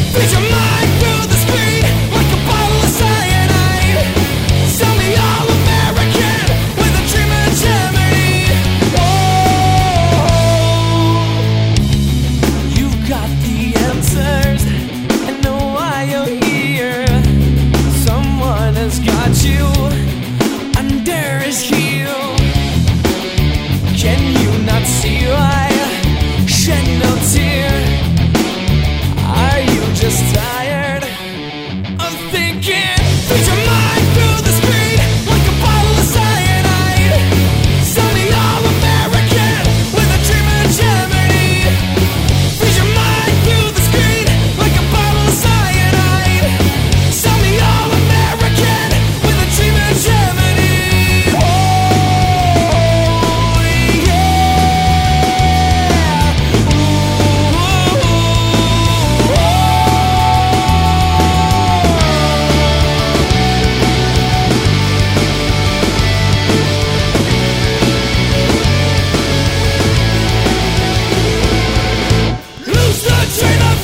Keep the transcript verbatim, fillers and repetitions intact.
Feed your mind through the screen like a bottle of cyanide. Sell me all American with a dream of Germany. Whoa, you've got the answers. I know why you're here. Someone has got you under his heel. Can you not see why I shed no tear? Are you just tired of thinking? Feed your mind through the screen like a bottle of cyanide. Sell me all American with a dream of Germany. Feed your mind through the screen like a bottle of cyanide. Sell me all American with a dream of Germany. Oh, yeah. Ooh, lose the train of